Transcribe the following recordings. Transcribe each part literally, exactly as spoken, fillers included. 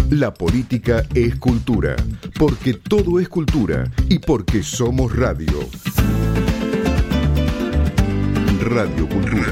La política es cultura, porque todo es cultura y porque somos radio. Radio Cultura.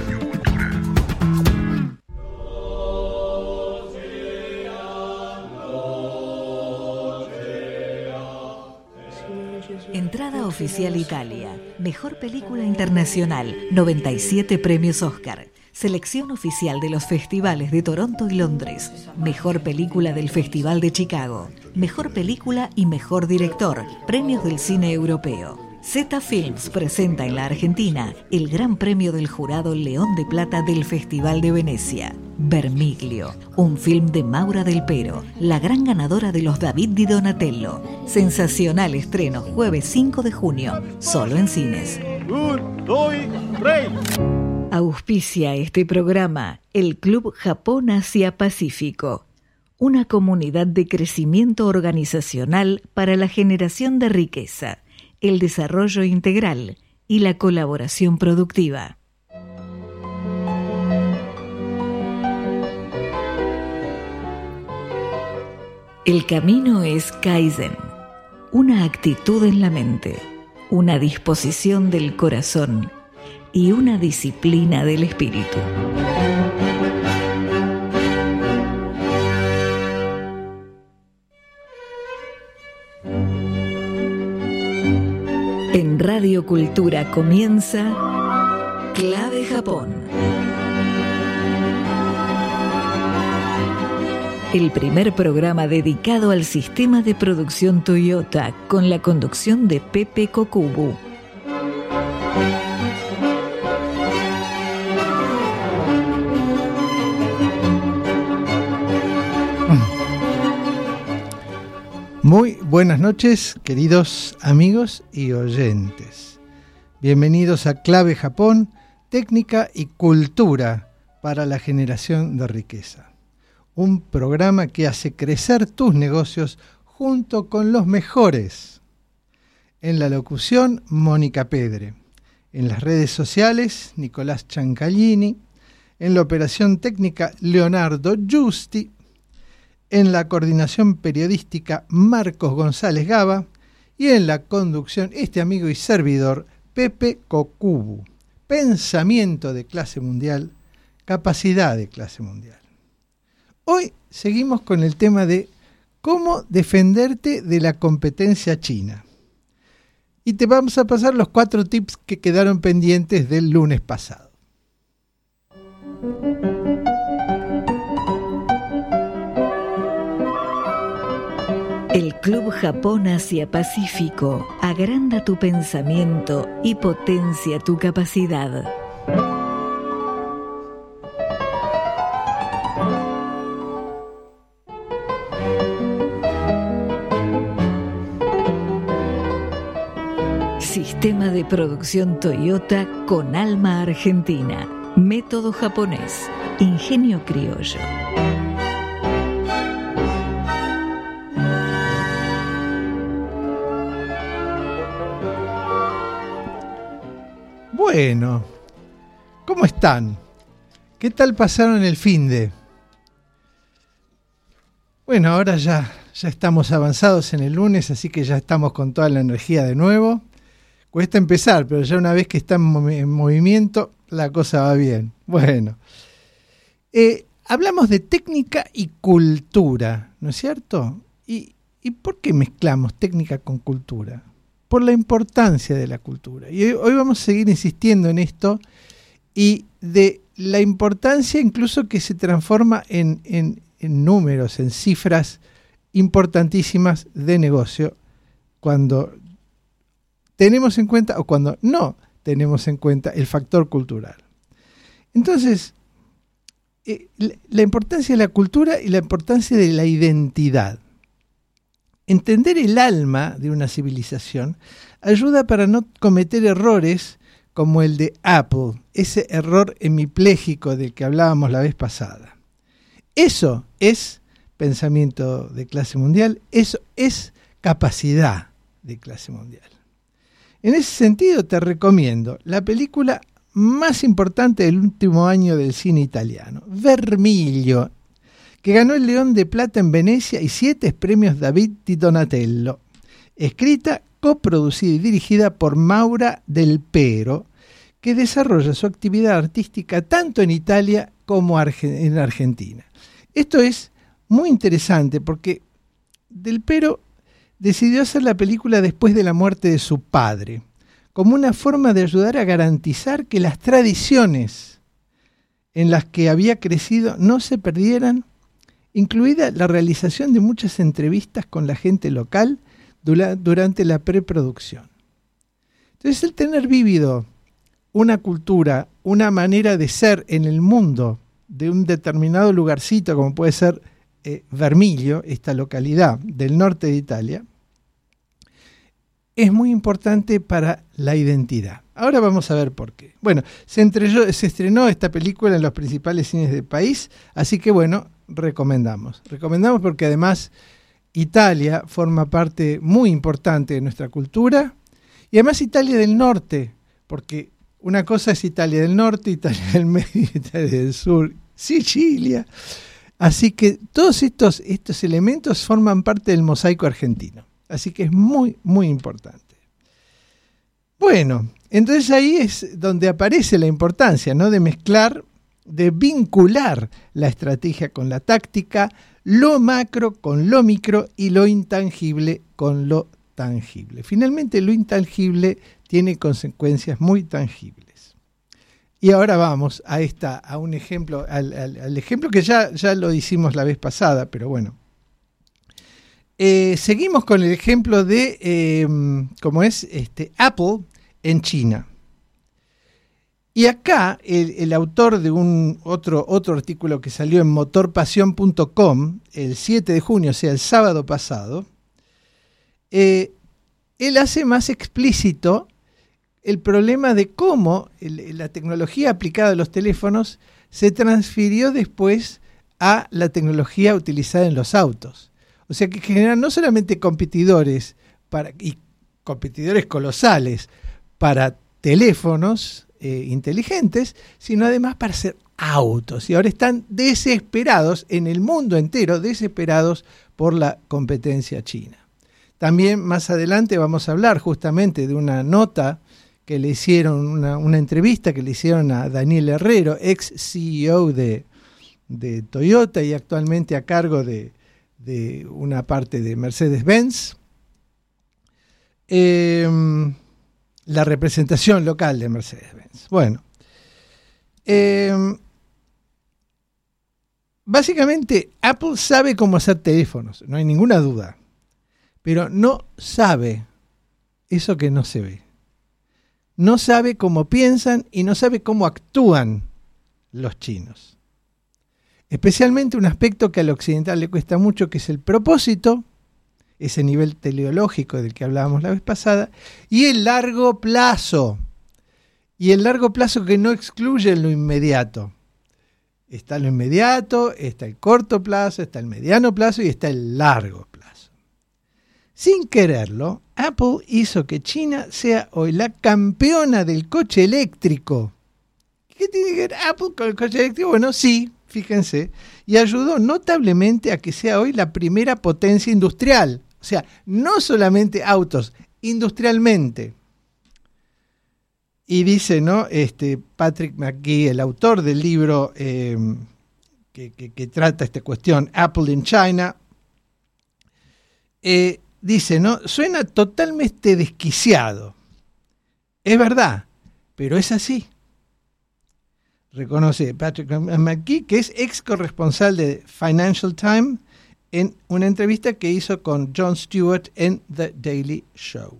Entrada oficial Italia. Mejor película internacional. noventa y siete premios Oscar. Selección oficial de los festivales de Toronto y Londres. Mejor película del Festival de Chicago. Mejor película y mejor director. Premios del cine europeo. Zeta Films presenta en la Argentina el Gran Premio del Jurado León de Plata del Festival de Venecia. Vermiglio, un film de Maura Del Pero, la gran ganadora de los David di Donatello. Sensacional estreno jueves cinco de junio, solo en cines. Un, dos, tres. Auspicia este programa el Club Japón Asia Pacífico, una comunidad de crecimiento organizacional para la generación de riqueza, el desarrollo integral y la colaboración productiva. El camino es Kaizen, una actitud en la mente, una disposición del corazón y una disciplina del espíritu. En Radio Cultura comienza Clave Japón. El primer programa dedicado al sistema de producción Toyota con la conducción de Pepe Kokubu. Muy buenas noches, queridos amigos y oyentes. Bienvenidos a Clave Japón, técnica y cultura para la generación de riqueza. Un programa que hace crecer tus negocios junto con los mejores. En la locución, Mónica Pedre. En las redes sociales, Nicolás Ciancallini. En la operación técnica, Leonardo Giusti. En la coordinación periodística, Marcos González Gaba. Y en la conducción, este amigo y servidor, Pepe Kokubu. Pensamiento de clase mundial, capacidad de clase mundial. Hoy seguimos con el tema de cómo defenderte de la competencia china. Y te vamos a pasar los cuatro tips que quedaron pendientes del lunes pasado. El Club Japón Asia Pacífico agranda tu pensamiento y potencia tu capacidad. Sistema de producción Toyota con alma argentina. Método japonés. Ingenio criollo. Bueno, ¿cómo están? ¿Qué tal pasaron el finde? Bueno, ahora ya, ya estamos avanzados en el lunes, así que ya estamos con toda la energía de nuevo. Cuesta empezar, pero ya una vez que está en, mov- en movimiento, la cosa va bien. Bueno, eh, hablamos de técnica y cultura, ¿no es cierto? ¿Y, y por qué mezclamos técnica con cultura? Por la importancia de la cultura. Y hoy, hoy vamos a seguir insistiendo en esto y de la importancia incluso que se transforma en, en, en números, en cifras importantísimas de negocio cuando tenemos en cuenta o cuando no tenemos en cuenta el factor cultural. Entonces, eh, la, la importancia de la cultura y la importancia de la identidad. Entender el alma de una civilización ayuda para no cometer errores como el de Apple, ese error hemipléjico del que hablábamos la vez pasada. Eso es pensamiento de clase mundial, eso es capacidad de clase mundial. En ese sentido te recomiendo la película más importante del último año del cine italiano, Vermiglio, que ganó el León de Plata en Venecia y siete premios David di Donatello. Escrita, coproducida y dirigida por Maura Del Pero, que desarrolla su actividad artística tanto en Italia como en Argentina. Esto es muy interesante porque Del Pero decidió hacer la película después de la muerte de su padre, como una forma de ayudar a garantizar que las tradiciones en las que había crecido no se perdieran, incluida la realización de muchas entrevistas con la gente local durante la preproducción. Entonces, el tener vivido una cultura, una manera de ser en el mundo de un determinado lugarcito, como puede ser eh, Vermiglio, esta localidad del norte de Italia, es muy importante para la identidad. Ahora vamos a ver por qué. Bueno, se, entrelló, se estrenó esta película en los principales cines del país, así que bueno, recomendamos. Recomendamos porque además Italia forma parte muy importante de nuestra cultura, y además Italia del norte, porque una cosa es Italia del norte, Italia del medio, Italia del sur, Sicilia. Así que todos estos, estos elementos forman parte del mosaico argentino. Así que es muy, muy importante. Bueno, entonces ahí es donde aparece la importancia, ¿no?, de mezclar, de vincular la estrategia con la táctica, lo macro con lo micro y lo intangible con lo tangible. Finalmente, lo intangible tiene consecuencias muy tangibles. Y ahora vamos a esta, a un ejemplo, al, al, al ejemplo que ya, ya lo hicimos la vez pasada, pero bueno. Eh, seguimos con el ejemplo de eh, cómo es este, Apple en China. Y acá el, el autor de un otro, otro artículo que salió en motor pasión punto com el siete de junio, o sea, el sábado pasado, eh, él hace más explícito el problema de cómo el, la tecnología aplicada a los teléfonos se transfirió después a la tecnología utilizada en los autos. O sea que generan no solamente competidores para, y competidores colosales para teléfonos eh, inteligentes, sino además para hacer autos. Y ahora están desesperados en el mundo entero, desesperados por la competencia china. También más adelante vamos a hablar justamente de una nota que le hicieron, una, una entrevista que le hicieron a Daniel Herrero, ex C E O de, de Toyota y actualmente a cargo de de una parte de Mercedes-Benz, eh, la representación local de Mercedes-Benz. Bueno, eh, básicamente Apple sabe cómo hacer teléfonos, no hay ninguna duda, pero no sabe eso que no se ve. No sabe cómo piensan y no sabe cómo actúan los chinos. Especialmente un aspecto que al occidental le cuesta mucho, que es el propósito, ese nivel teleológico del que hablábamos la vez pasada, y el largo plazo. Y el largo plazo que no excluye lo inmediato. Está lo inmediato, está el corto plazo, está el mediano plazo y está el largo plazo. Sin quererlo, Apple hizo que China sea hoy la campeona del coche eléctrico. ¿Qué tiene que ver Apple con el coche eléctrico? Bueno, sí. Fíjense, y ayudó notablemente a que sea hoy la primera potencia industrial. O sea, no solamente autos, industrialmente. Y dice, ¿no? Este, Patrick McGee, el autor del libro eh, que, que, que trata esta cuestión, Apple in China, eh, dice, ¿no? Suena totalmente desquiciado. Es verdad, pero es así. Reconoce Patrick McGee, que es ex corresponsal de Financial Times, en una entrevista que hizo con Jon Stewart en The Daily Show.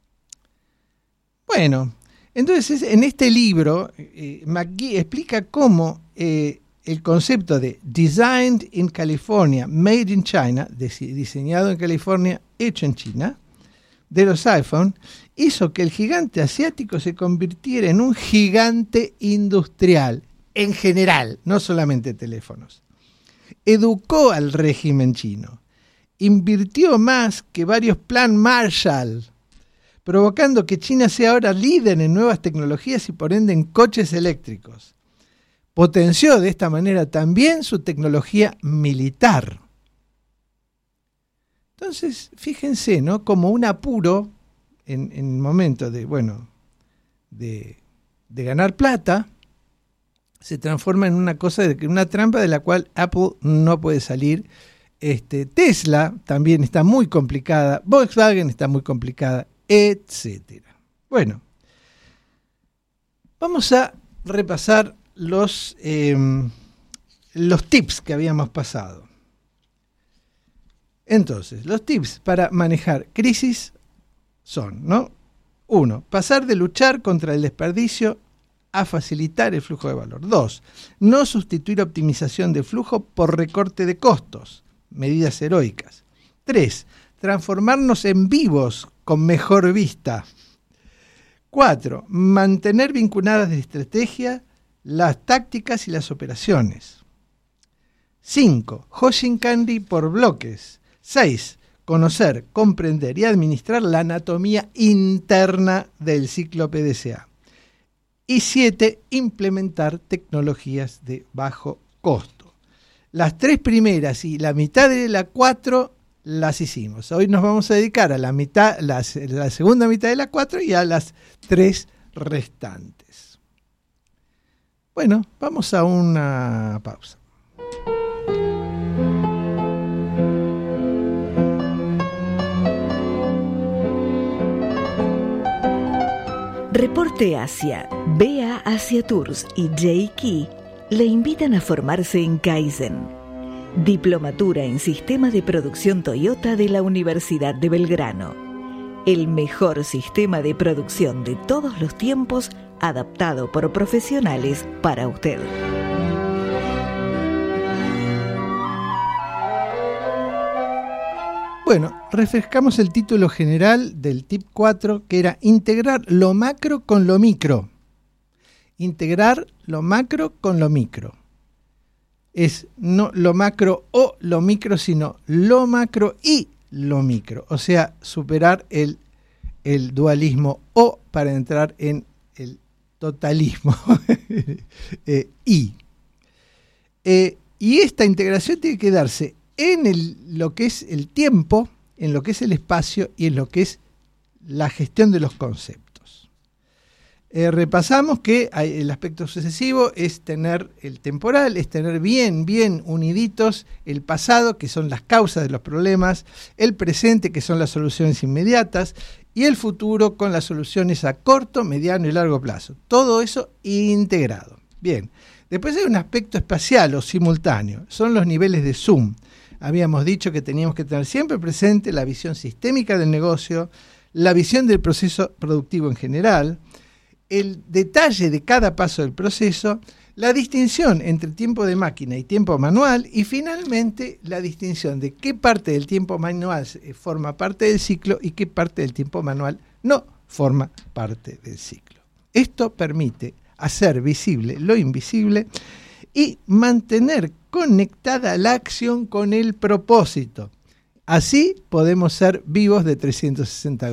Bueno, entonces en este libro eh, McGee explica cómo eh, el concepto de Designed in California, Made in China, diseñado en California, hecho en China, de los iPhone, hizo que el gigante asiático se convirtiera en un gigante industrial, en general, no solamente teléfonos. Educó al régimen chino, invirtió más que varios Plan Marshall, provocando que China sea ahora líder en nuevas tecnologías y por ende en coches eléctricos. potenció de esta manera también su tecnología militar. Entonces, fíjense, ¿no? Como un apuro en, en el momento de, bueno, de, de ganar plata, se transforma en una cosa, de, una trampa de la cual Apple no puede salir. Este, Tesla también está muy complicada, Volkswagen está muy complicada, etcétera. Bueno, vamos a repasar los, eh, los tips que habíamos pasado. Entonces, los tips para manejar crisis son, ¿no? Uno, pasar de luchar contra el desperdicio a facilitar el flujo de valor. Dos, no sustituir optimización de flujo por recorte de costos, medidas heroicas. Tres, transformarnos en vivos con mejor vista. Cuatro, mantener vinculadas de estrategia las tácticas y las operaciones. Cinco, Hoshin Kanri por bloques. Seis, conocer, comprender y administrar la anatomía interna del ciclo P D C A. Y siete, implementar tecnologías de bajo costo. Las tres primeras y la mitad de la cuatro las hicimos. Hoy nos vamos a dedicar a la mitad, la, la segunda mitad de la cuatro y a las tres restantes. Bueno, vamos a una pausa. Reporte Asia, B A Asia Tours y J Key le invitan a formarse en Kaizen, Diplomatura en Sistema de Producción Toyota de la Universidad de Belgrano. El mejor sistema de producción de todos los tiempos, adaptado por profesionales para usted. Bueno, refrescamos el título general del tip cuatro, que era integrar lo macro con lo micro. Integrar lo macro con lo micro. Es no lo macro o lo micro, sino lo macro y lo micro. O sea, superar el, el dualismo o para entrar en el totalismo. eh, y. Eh, y esta integración tiene que darse en el, lo que es el tiempo, en lo que es el espacio y en lo que es la gestión de los conceptos. Eh, repasamos que hay, el aspecto sucesivo es tener el temporal, es tener bien, bien uniditos el pasado, que son las causas de los problemas, el presente, que son las soluciones inmediatas, y el futuro con las soluciones a corto, mediano y largo plazo. Todo eso integrado. Bien. Después hay un aspecto espacial o simultáneo, son los niveles de zoom. Habíamos dicho que teníamos que tener siempre presente la visión sistémica del negocio, la visión del proceso productivo en general, el detalle de cada paso del proceso, la distinción entre tiempo de máquina y tiempo manual y finalmente la distinción de qué parte del tiempo manual forma parte del ciclo y qué parte del tiempo manual no forma parte del ciclo. Esto permite hacer visible lo invisible y mantener conectada la acción con el propósito. Así podemos ser vivos de trescientos sesenta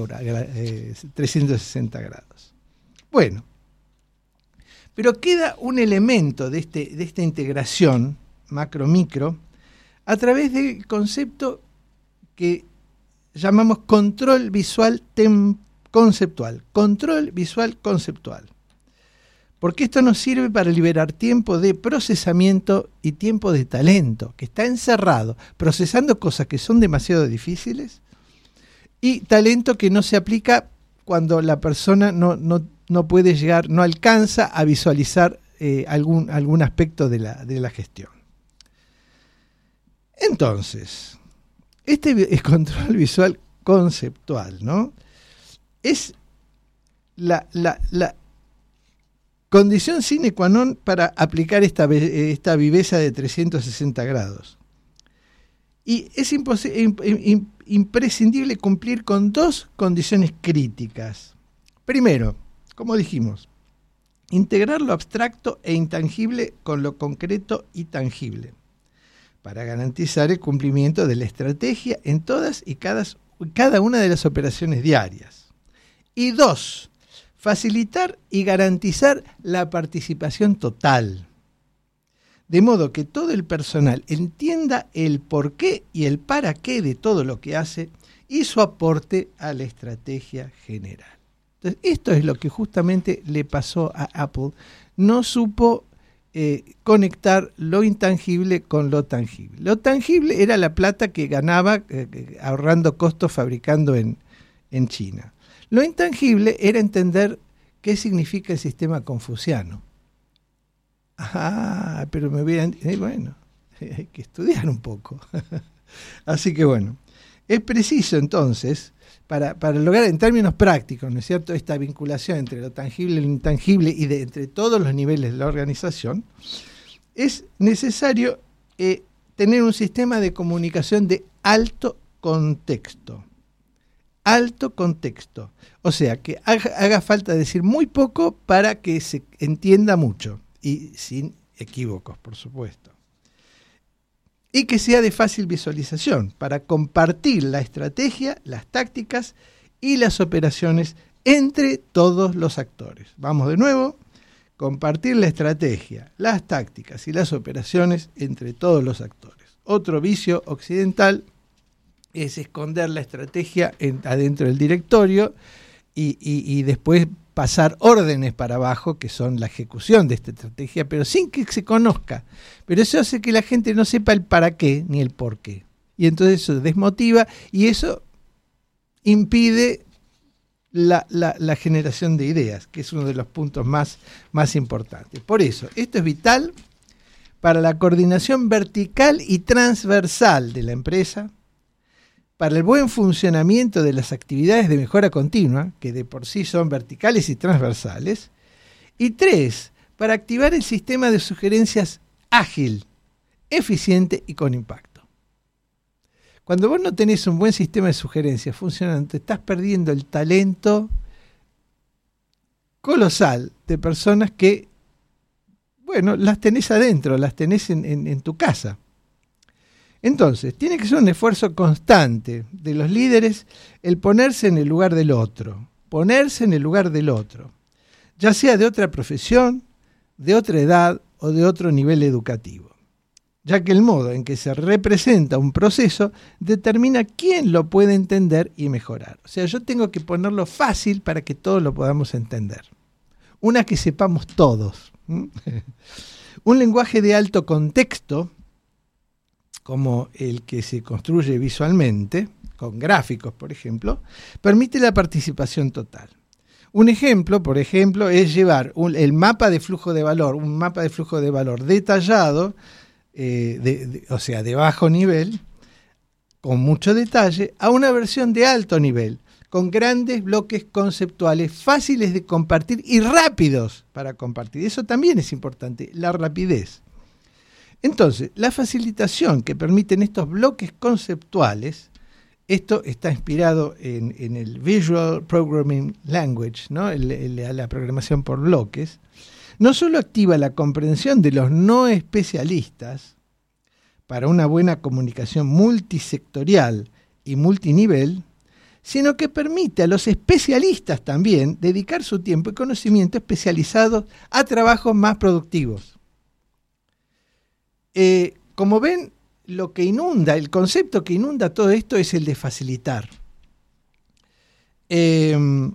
grados. Bueno, pero queda un elemento de, este, de esta integración macro-micro a través del concepto que llamamos control visual tem- conceptual. Control visual conceptual. Porque esto nos sirve para liberar tiempo de procesamiento y tiempo de talento, que está encerrado, procesando cosas que son demasiado difíciles, y talento que no se aplica cuando la persona no, no, no puede llegar, no alcanza a visualizar eh, algún, algún aspecto de la, de la gestión. Entonces, este es control visual conceptual, ¿no? Es la... la, la condición sine qua non para aplicar esta, esta viveza de trescientos sesenta grados. Y es impos- imp- imp- imprescindible cumplir con dos condiciones críticas. Primero, como dijimos, integrar lo abstracto e intangible con lo concreto y tangible, para garantizar el cumplimiento de la estrategia en todas y cada, cada una de las operaciones diarias. Y dos, facilitar y garantizar la participación total. de modo que todo el personal entienda el porqué y el para qué de todo lo que hace y su aporte a la estrategia general. Entonces, esto es lo que justamente le pasó a Apple. No supo eh, conectar lo intangible con lo tangible. Lo tangible era la plata que ganaba eh, ahorrando costos fabricando en, en China. Lo intangible era entender qué significa el sistema confuciano. Ah, pero me hubieran... Eh, bueno, hay que estudiar un poco. Así que bueno, es preciso entonces, para, para lograr en términos prácticos, ¿no es cierto?, esta vinculación entre lo tangible y lo intangible y de, entre todos los niveles de la organización, es necesario eh, tener un sistema de comunicación de alto contexto. Alto contexto. O sea, que haga, haga falta decir muy poco para que se entienda mucho. Y sin equívocos, por supuesto. Y que sea de fácil visualización para compartir la estrategia, las tácticas y las operaciones entre todos los actores. Vamos de nuevo, compartir la estrategia, las tácticas y las operaciones entre todos los actores. Otro vicio occidental es esconder la estrategia en, adentro del directorio y, y, y después pasar órdenes para abajo, que son la ejecución de esta estrategia, pero sin que se conozca. Pero eso hace que la gente no sepa el para qué ni el por qué. Y entonces eso desmotiva y eso impide la, la, la generación de ideas, que es uno de los puntos más, más importantes. Por eso, esto es vital para la coordinación vertical y transversal de la empresa, para el buen funcionamiento de las actividades de mejora continua, que de por sí son verticales y transversales. Y tres, para activar el sistema de sugerencias ágil, eficiente y con impacto. Cuando vos no tenés un buen sistema de sugerencias funcionante, estás perdiendo el talento colosal de personas que, bueno, las tenés adentro, las tenés en, en, en tu casa. Entonces, tiene que ser un esfuerzo constante de los líderes el ponerse en el lugar del otro, ponerse en el lugar del otro, ya sea de otra profesión, de otra edad o de otro nivel educativo, ya que el modo en que se representa un proceso determina quién lo puede entender y mejorar. O sea, yo tengo que ponerlo fácil para que todos lo podamos entender. Una que sepamos todos. Un lenguaje de alto contexto, como el que se construye visualmente, con gráficos, por ejemplo, permite la participación total. Un ejemplo, por ejemplo, es llevar un, el mapa de flujo de valor, un mapa de flujo de valor detallado, eh, de, de, o sea, de bajo nivel, con mucho detalle, a una versión de alto nivel, con grandes bloques conceptuales fáciles de compartir y rápidos para compartir. Eso también es importante, la rapidez. Entonces, la facilitación que permiten estos bloques conceptuales, esto está inspirado en, en el Visual Programming Language, ¿no? el, el, la programación por bloques, no solo activa la comprensión de los no especialistas para una buena comunicación multisectorial y multinivel, sino que permite a los especialistas también dedicar su tiempo y conocimiento especializados a trabajos más productivos. Eh, como ven, lo que inunda, el concepto que inunda todo esto es el de facilitar. Eh,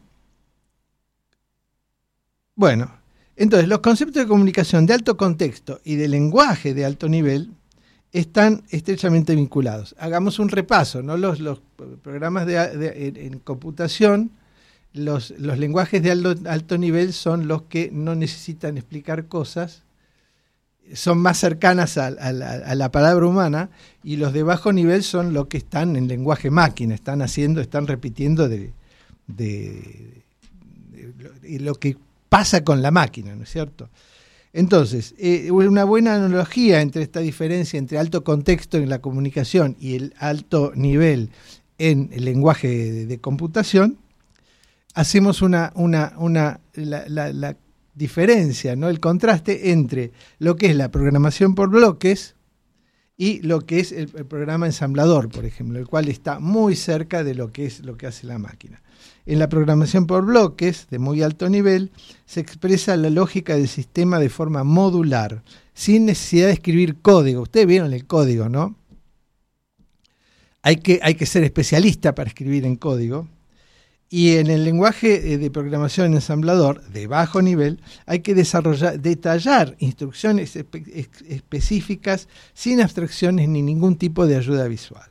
bueno, entonces los conceptos de comunicación de alto contexto y de lenguaje de alto nivel están estrechamente vinculados. Hagamos un repaso, ¿no? Los, los programas de, de, en, en computación, los, los lenguajes de alto, alto nivel son los que no necesitan explicar cosas, son más cercanas a, a, la, a la palabra humana, y los de bajo nivel son los que están en lenguaje máquina, están haciendo, están repitiendo de, de, de, de lo que pasa con la máquina, ¿no es cierto? Entonces, eh, una buena analogía entre esta diferencia entre alto contexto en la comunicación y el alto nivel en el lenguaje de, de computación, hacemos una, una, una la, la, la diferencia, ¿no? El contraste entre lo que es la programación por bloques y lo que es el, el programa ensamblador, por ejemplo, el cual está muy cerca de lo que es lo que hace la máquina. En la programación por bloques, de muy alto nivel, se expresa la lógica del sistema de forma modular, sin necesidad de escribir código. Ustedes vieron el código, ¿no? Hay que, hay que ser especialista para escribir en código. Y en el lenguaje de programación ensamblador, de bajo nivel, hay que desarrollar, detallar instrucciones espe- específicas sin abstracciones ni ningún tipo de ayuda visual.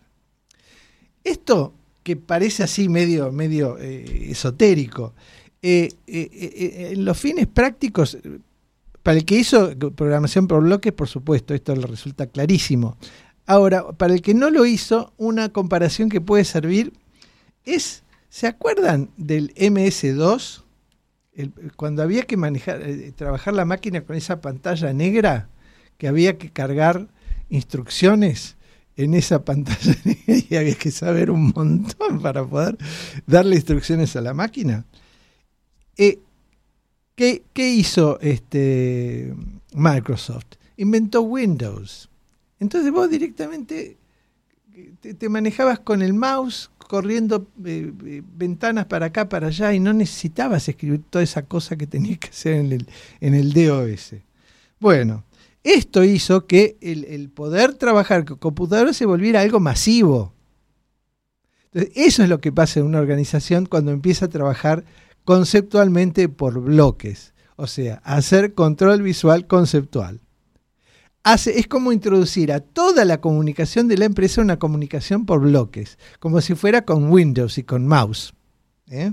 Esto, que parece así medio, medio eh, esotérico, eh, eh, eh, en los fines prácticos, para el que hizo programación por bloques, por supuesto, esto le resulta clarísimo. Ahora, para el que no lo hizo, una comparación que puede servir es... ¿Se acuerdan del eme ese dos? El, cuando había que manejar, eh, trabajar la máquina con esa pantalla negra, que había que cargar instrucciones en esa pantalla negra y había que saber un montón para poder darle instrucciones a la máquina. Eh, ¿qué, ¿Qué hizo este Microsoft? Inventó Windows. Entonces vos directamente te, te manejabas con el mouse, corriendo eh, eh, ventanas para acá, para allá, y no necesitabas escribir toda esa cosa que tenías que hacer en el, en el D O S. Bueno, esto hizo que el, el poder trabajar con computadoras se volviera algo masivo. Entonces, eso es lo que pasa en una organización cuando empieza a trabajar conceptualmente por bloques, o sea, hacer control visual conceptual. Hace, es como introducir a toda la comunicación de la empresa una comunicación por bloques, como si fuera con Windows y con mouse. ¿eh?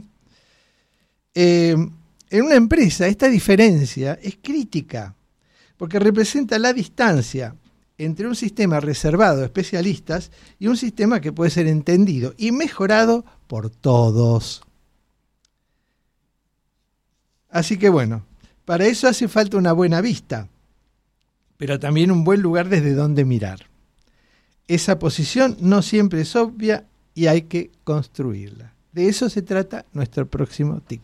Eh, en una empresa esta diferencia es crítica, porque representa la distancia entre un sistema reservado a especialistas y un sistema que puede ser entendido y mejorado por todos. Así que bueno, para eso hace falta una buena vista, pero también un buen lugar desde donde mirar. Esa posición no siempre es obvia y hay que construirla. De eso se trata nuestro próximo tip.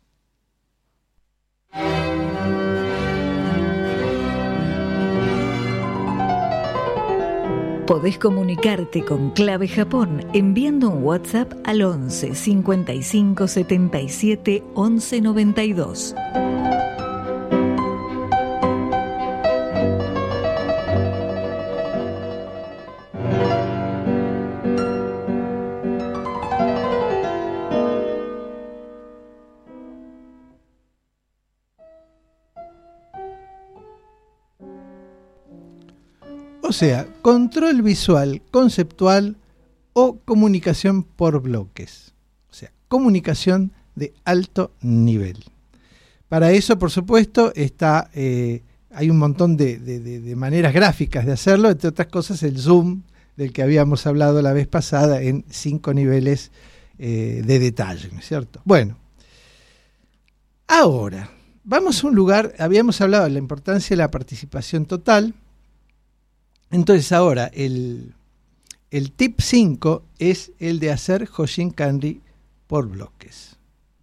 Podés comunicarte con Clave Japón enviando un WhatsApp al once cincuenta y cinco setenta y siete once noventa y dos. O sea, control visual conceptual o comunicación por bloques. O sea, comunicación de alto nivel. Para eso, por supuesto, está, eh, hay un montón de, de, de, de maneras gráficas de hacerlo, entre otras cosas el zoom, del que habíamos hablado la vez pasada, en cinco niveles eh, de detalle, ¿no es cierto? Bueno, ahora, vamos a un lugar, habíamos hablado de la importancia de la participación total. Entonces ahora el, el tip cinco es el de hacer Hoshin Kanri por bloques.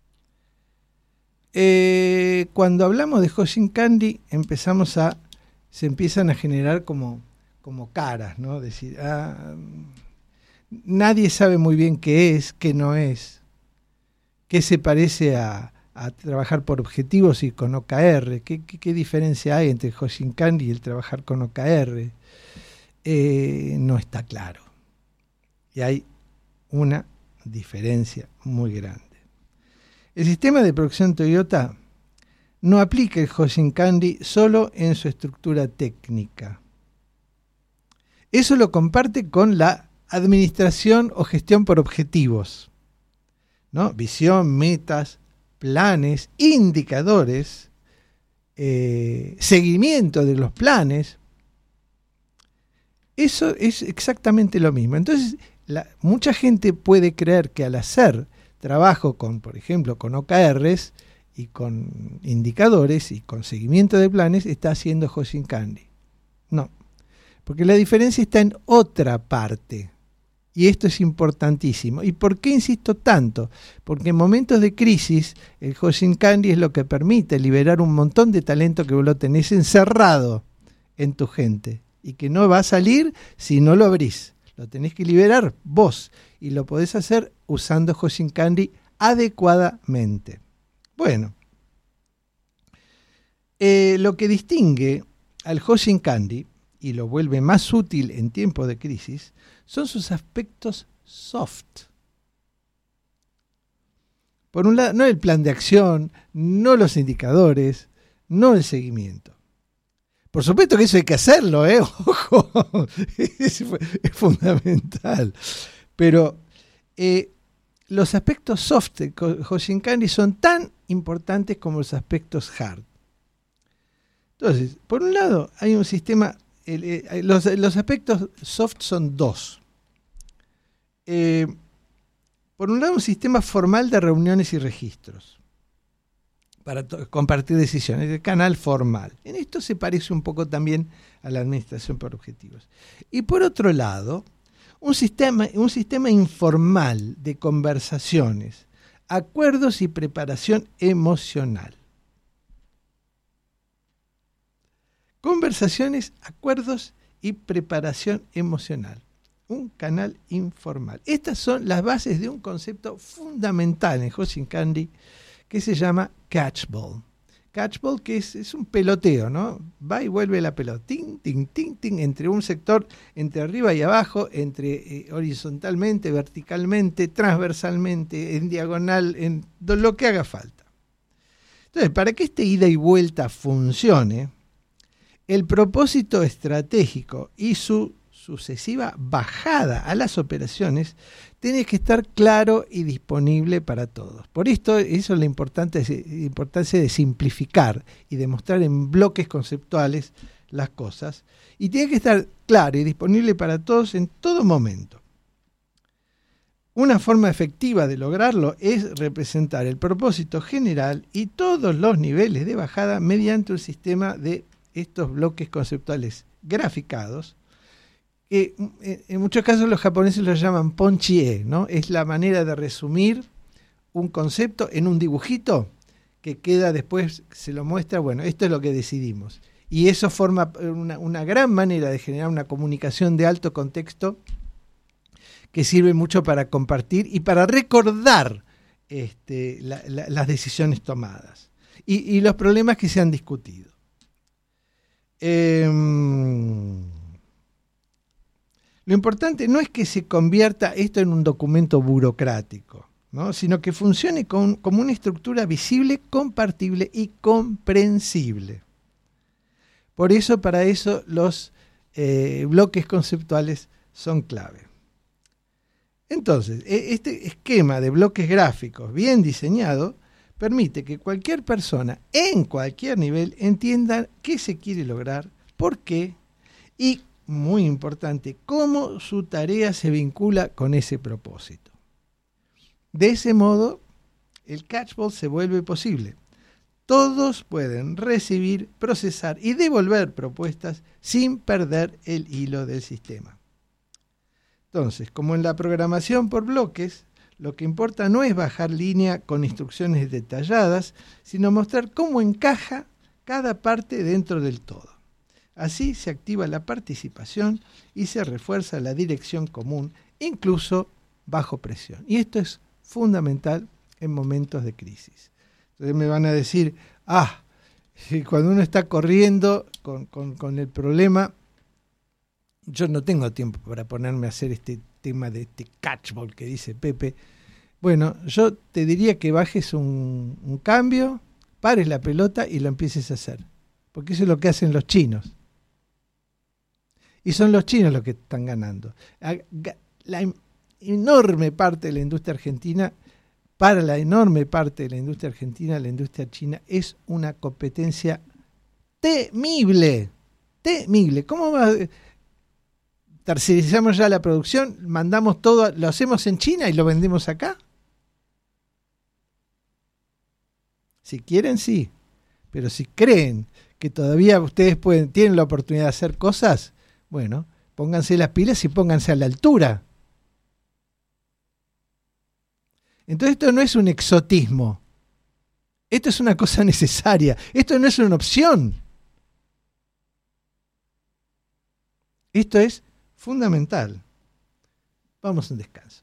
Eh, cuando hablamos de Hoshin Kanri empezamos a, se empiezan a generar como, como caras, ¿no? Decir, ah, nadie sabe muy bien qué es, qué no es, qué se parece a, a trabajar por objetivos y con O K R, qué, qué, qué diferencia hay entre Hoshin Kanri y el trabajar con O K R. Eh, no está claro. Y hay una diferencia muy grande. El sistema de producción Toyota no aplica el Hoshin Kanri solo en su estructura técnica. Eso lo comparte con la administración o gestión por objetivos, ¿no? Visión, metas, planes, indicadores, eh, seguimiento de los planes. Eso es exactamente lo mismo. Entonces, la, mucha gente puede creer que al hacer trabajo con, por ejemplo, con O K Rs y con indicadores y con seguimiento de planes, está haciendo Hoshin Kanri. No, porque la diferencia está en otra parte. Y esto es importantísimo. ¿Y por qué insisto tanto? Porque en momentos de crisis, el Hoshin Kanri es lo que permite liberar un montón de talento que vos lo tenés encerrado en tu gente. y que no va a salir si no lo abrís. Lo tenés que liberar vos y lo podés hacer usando Hoshin Kanri adecuadamente. Bueno, eh, lo que distingue al Hoshin Kanri y lo vuelve más útil en tiempos de crisis son sus aspectos soft. Por un lado, no el plan de acción, no los indicadores, no el seguimiento. Por supuesto que eso hay que hacerlo, ¿eh? Ojo, es, es fundamental. Pero eh, los aspectos soft de Hoshin Kanri son tan importantes como los aspectos hard. Entonces, por un lado, hay un sistema, el, eh, los, los aspectos soft son dos. Eh, por un lado, un sistema formal de reuniones y registros para to- compartir decisiones, el canal formal. En esto se parece un poco también a la administración por objetivos. Y por otro lado, un sistema, un sistema informal de conversaciones, acuerdos y preparación emocional. Conversaciones, acuerdos y preparación emocional. Un canal informal. Estas son las bases de un concepto fundamental en Hoshin Kanri que se llama catchball. Catchball, que es, es un peloteo, ¿no? Va y vuelve la pelota. Ting, ting, ting, ting, entre un sector, entre arriba y abajo, entre eh, horizontalmente, verticalmente, transversalmente, en diagonal, en lo que haga falta. Entonces, para que este ida y vuelta funcione, el propósito estratégico y su sucesiva bajada a las operaciones tiene que estar claro y disponible para todos. Por esto, eso es la importancia, importancia de simplificar y de mostrar en bloques conceptuales las cosas. Y tiene que estar claro y disponible para todos en todo momento. Una forma efectiva de lograrlo es representar el propósito general y todos los niveles de bajada mediante un sistema de estos bloques conceptuales graficados, que en muchos casos los japoneses los llaman ponchi-e, ¿no? Es la manera de resumir un concepto en un dibujito que queda después, se lo muestra, bueno, esto es lo que decidimos. Y eso forma una, una gran manera de generar una comunicación de alto contexto que sirve mucho para compartir y para recordar este, la, la, las decisiones tomadas y, y los problemas que se han discutido. Eh, Lo importante no es que se convierta esto en un documento burocrático, ¿no? Sino que funcione con, como una estructura visible, compartible y comprensible. Por eso, para eso, los eh, bloques conceptuales son clave. Entonces, este esquema de bloques gráficos bien diseñado permite que cualquier persona, en cualquier nivel, entienda qué se quiere lograr, por qué y muy importante, cómo su tarea se vincula con ese propósito. De ese modo, el catchball se vuelve posible. Todos pueden recibir, procesar y devolver propuestas sin perder el hilo del sistema. Entonces, como en la programación por bloques, lo que importa no es bajar línea con instrucciones detalladas, sino mostrar cómo encaja cada parte dentro del todo. Así se activa la participación y se refuerza la dirección común, incluso bajo presión. Y esto es fundamental en momentos de crisis. Entonces me van a decir, ah, cuando uno está corriendo con, con, con el problema, yo no tengo tiempo para ponerme a hacer este tema de este catchball que dice Pepe. Bueno, yo te diría que bajes un, un cambio, pares la pelota y lo empieces a hacer. Porque eso es lo que hacen los chinos. Y son los chinos los que están ganando. La enorme parte de la industria argentina, para la enorme parte de la industria argentina, la industria china es una competencia temible. Temible. ¿Cómo va? Tercerizamos ya la producción, mandamos todo, lo hacemos en China y lo vendemos acá. Si quieren, sí. Pero si creen que todavía ustedes pueden, tienen la oportunidad de hacer cosas, bueno, pónganse las pilas y pónganse a la altura. Entonces esto no es un exotismo. Esto es una cosa necesaria. Esto no es una opción. Esto es fundamental. Vamos a un descanso.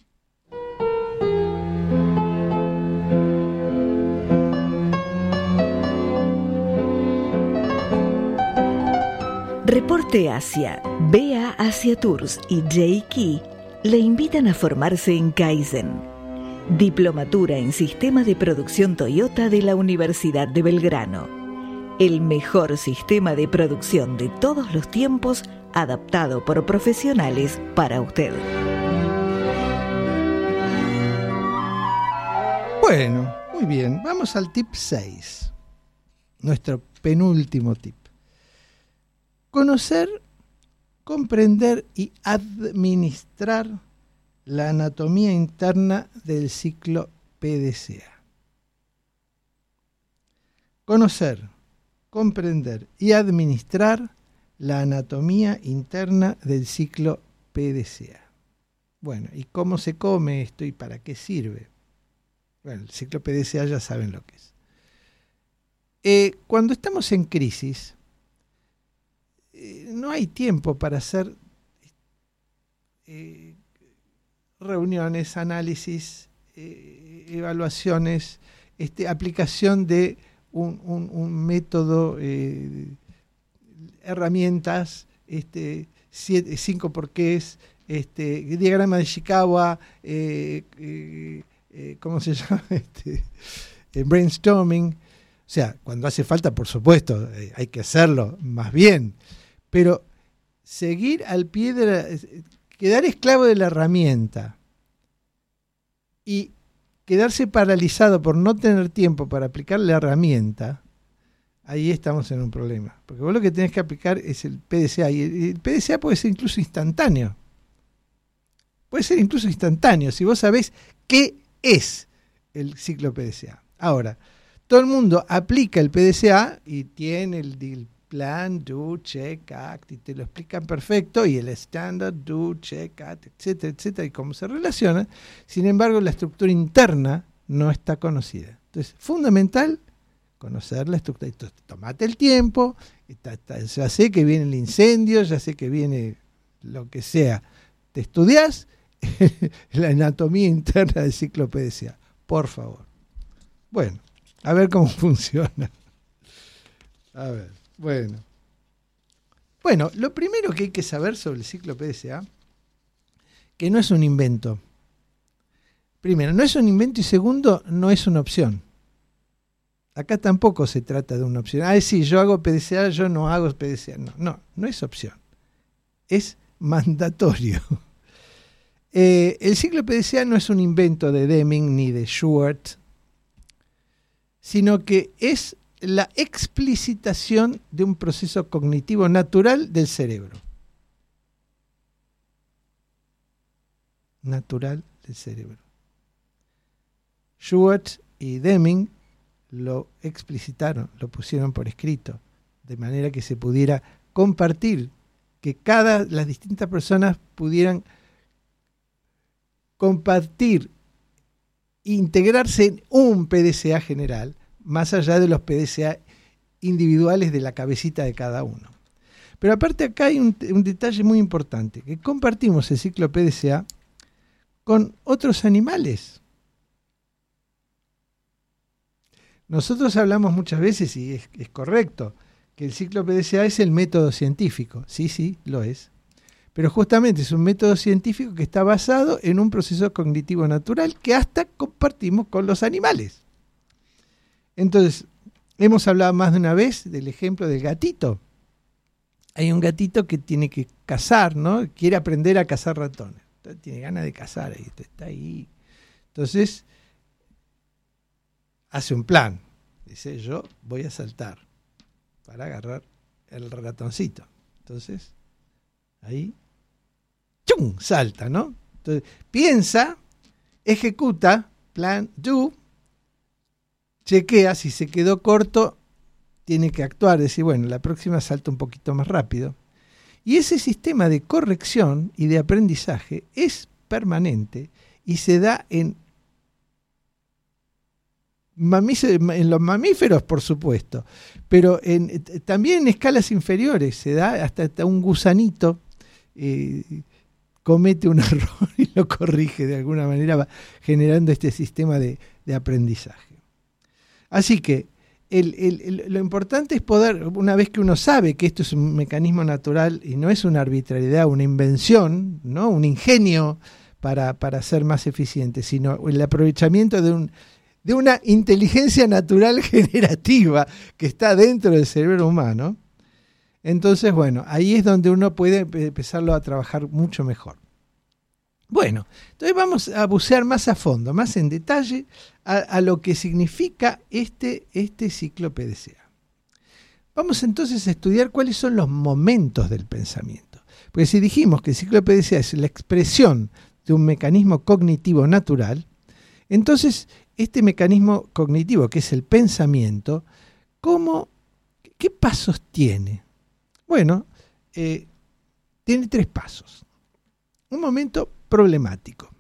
Reporte Asia, B A Asia Tours y J Key le invitan a formarse en Kaizen, Diplomatura en Sistema de Producción Toyota de la Universidad de Belgrano. El mejor sistema de producción de todos los tiempos, adaptado por profesionales para usted. Bueno, muy bien. Vamos al tip seis. Nuestro penúltimo tip. Conocer, comprender y administrar la anatomía interna del ciclo P D C A. Conocer, comprender y administrar la anatomía interna del ciclo P D C A. Bueno, ¿y cómo se come esto y para qué sirve? Bueno, el ciclo P D C A ya saben lo que es. Eh, cuando estamos en crisis, no hay tiempo para hacer eh, reuniones, análisis, eh, evaluaciones, este, aplicación de un, un, un método, eh, herramientas, este, siete, cinco porqués, este, diagrama de Ishikawa, eh, eh, eh, ¿cómo se llama? Este, eh, brainstorming. O sea, cuando hace falta, por supuesto, eh, hay que hacerlo más bien. Pero seguir al pie de la... quedar esclavo de la herramienta y quedarse paralizado por no tener tiempo para aplicar la herramienta, ahí estamos en un problema. Porque vos lo que tenés que aplicar es el P D C A. Y el, el P D C A puede ser incluso instantáneo. Puede ser incluso instantáneo, si vos sabés qué es el ciclo P D C A. Ahora, todo el mundo aplica el P D C A y tiene el, el plan, do, check, act, y te lo explican perfecto, y el estándar, do, check, act, etcétera, etcétera, y cómo se relaciona. Sin embargo, la estructura interna no está conocida. Entonces, fundamental conocer la estructura. Entonces, tomate el tiempo, está, está, ya sé que viene el incendio, ya sé que viene lo que sea. Te estudias la anatomía interna del ciclo P D C A, por favor. Bueno, a ver cómo funciona. A ver. Bueno. Bueno, lo primero que hay que saber sobre el ciclo P D C A, que no es un invento. Primero, no es un invento, y segundo, no es una opción. Acá tampoco se trata de una opción. Ah, sí, yo hago P D C A, yo no hago P D C A. No, no, no es opción. Es mandatorio. Eh, el ciclo P D C A no es un invento de Deming ni de Schwartz, sino que es la explicitación de un proceso cognitivo natural del cerebro. Natural del cerebro. Schwartz y Deming lo explicitaron, lo pusieron por escrito, de manera que se pudiera compartir, que cada, las distintas personas pudieran compartir, integrarse en un P D C A general, más allá de los P D C A individuales de la cabecita de cada uno. Pero aparte acá hay un, un detalle muy importante, que compartimos el ciclo P D C A con otros animales. Nosotros hablamos muchas veces, y es, es correcto, que el ciclo P D C A es el método científico. Sí, sí, lo es. Pero justamente es un método científico que está basado en un proceso cognitivo natural que hasta compartimos con los animales. Entonces, hemos hablado más de una vez del ejemplo del gatito. Hay un gatito que tiene que cazar, ¿no? Quiere aprender a cazar ratones. Entonces, tiene ganas de cazar, ahí está ahí. Entonces, hace un plan. Dice, yo voy a saltar para agarrar el ratoncito. Entonces, ahí, ¡chum!, salta, ¿no? Entonces, piensa, ejecuta, plan, do, chequea, si se quedó corto, tiene que actuar, decir, bueno, la próxima salta un poquito más rápido. Y ese sistema de corrección y de aprendizaje es permanente y se da en mamíferos, en los mamíferos, por supuesto, pero en, también en escalas inferiores se da hasta, hasta un gusanito eh, comete un error y lo corrige de alguna manera, va generando este sistema de, de aprendizaje. Así que el, el, el, lo importante es poder, una vez que uno sabe que esto es un mecanismo natural y no es una arbitrariedad, una invención, ¿no? Un ingenio para, para ser más eficiente, sino el aprovechamiento de un de una inteligencia natural generativa que está dentro del cerebro humano. Entonces, bueno, ahí es donde uno puede empezarlo a trabajar mucho mejor. Bueno, entonces vamos a bucear más a fondo, más en detalle, a, a lo que significa este, este ciclo P D C A. Vamos entonces a estudiar cuáles son los momentos del pensamiento. Porque si dijimos que el ciclo P D C A es la expresión de un mecanismo cognitivo natural, entonces este mecanismo cognitivo, que es el pensamiento, ¿cómo, ¿qué pasos tiene? Bueno, eh, tiene tres pasos. Un momento problemático,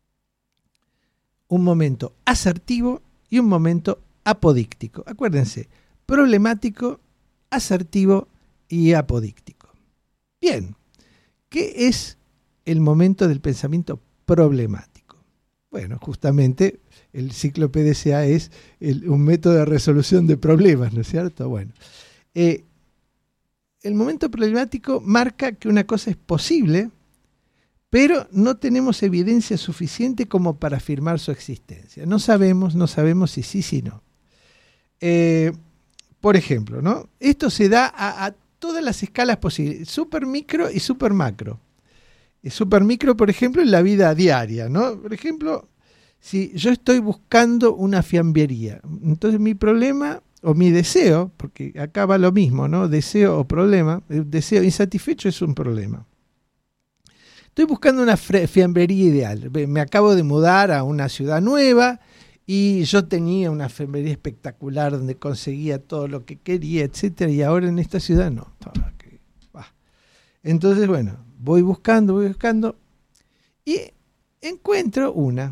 un momento asertivo y un momento apodíctico. Acuérdense, problemático, asertivo y apodíctico. Bien, ¿qué es el momento del pensamiento problemático? Bueno, justamente el ciclo P D C A es el, un método de resolución de problemas, ¿no es cierto? Bueno, eh, el momento problemático marca que una cosa es posible, pero no tenemos evidencia suficiente como para afirmar su existencia. No sabemos, no sabemos si sí, si no. Eh, por ejemplo, ¿no? Esto se da a, a todas las escalas posibles, super micro y super macro. El super micro, por ejemplo, en la vida diaria, ¿no? Por ejemplo, si yo estoy buscando una fiambrería, entonces mi problema o mi deseo, porque acá va lo mismo, ¿no? Deseo o problema, el deseo insatisfecho es un problema. Estoy buscando una fiambrería ideal. Me acabo de mudar a una ciudad nueva y yo tenía una fiambrería espectacular donde conseguía todo lo que quería, etcétera, y ahora en esta ciudad no. Entonces, bueno, voy buscando, voy buscando y encuentro una.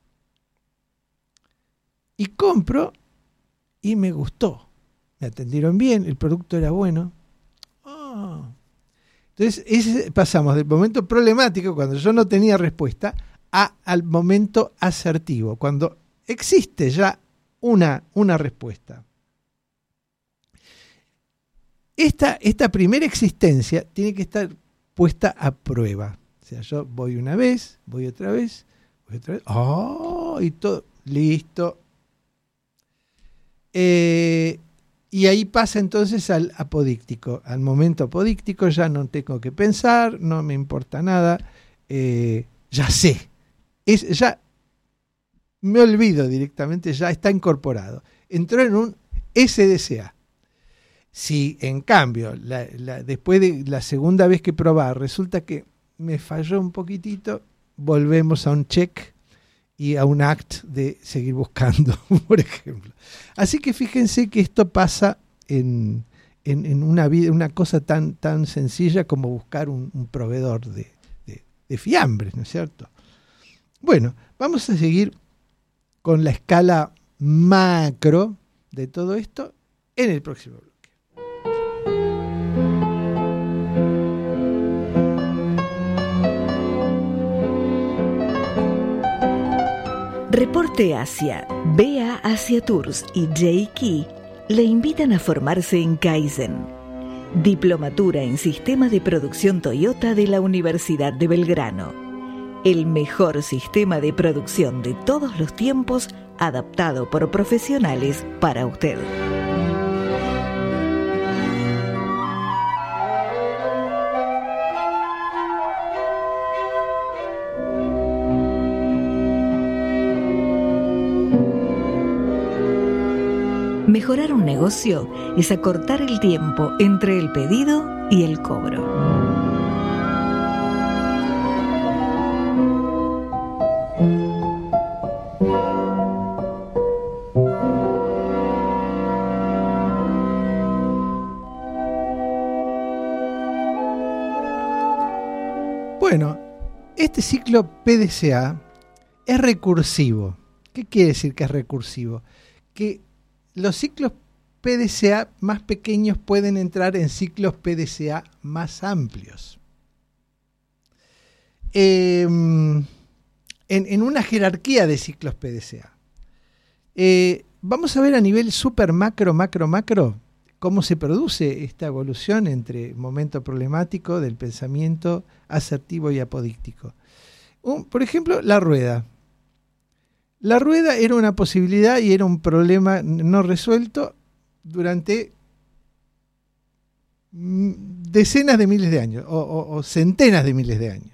Y compro y me gustó. Me atendieron bien, el producto era bueno. Oh. Entonces ese, pasamos del momento problemático, cuando yo no tenía respuesta, a, al momento asertivo, cuando existe ya una, una respuesta. Esta, esta primera existencia tiene que estar puesta a prueba. O sea, yo voy una vez, voy otra vez, voy otra vez, oh, y todo, listo. Eh, y ahí pasa entonces al apodíctico. Al momento apodíctico ya no tengo que pensar, no me importa nada, eh, ya sé. Es, ya me olvido directamente, ya está incorporado. Entró en un S D C A. Si en cambio, la, la, después de la segunda vez que probar, resulta que me falló un poquitito, volvemos a un check y a un act de seguir buscando, por ejemplo. Así que fíjense que esto pasa en, en, en una vida, una cosa tan, tan sencilla como buscar un, un proveedor de, de, de fiambres, ¿no es cierto? Bueno, vamos a seguir con la escala macro de todo esto en el próximo bloque. Reporte Asia, B A Asia Tours y J Key le invitan a formarse en Kaizen, Diplomatura en Sistema de Producción Toyota de la Universidad de Belgrano. El mejor sistema de producción de todos los tiempos, adaptado por profesionales para usted. Mejorar un negocio es acortar el tiempo entre el pedido y el cobro. Bueno, este ciclo P D C A es recursivo. ¿Qué quiere decir que es recursivo? que los ciclos P D C A más pequeños pueden entrar en ciclos P D C A más amplios. Eh, en, en una jerarquía de ciclos P D C A. Eh, vamos a ver a nivel super macro, macro, macro, cómo se produce esta evolución entre momento problemático del pensamiento asertivo y apodíctico. Un, por ejemplo, la rueda. La rueda era una posibilidad y era un problema no resuelto durante decenas de miles de años o, o, o centenas de miles de años.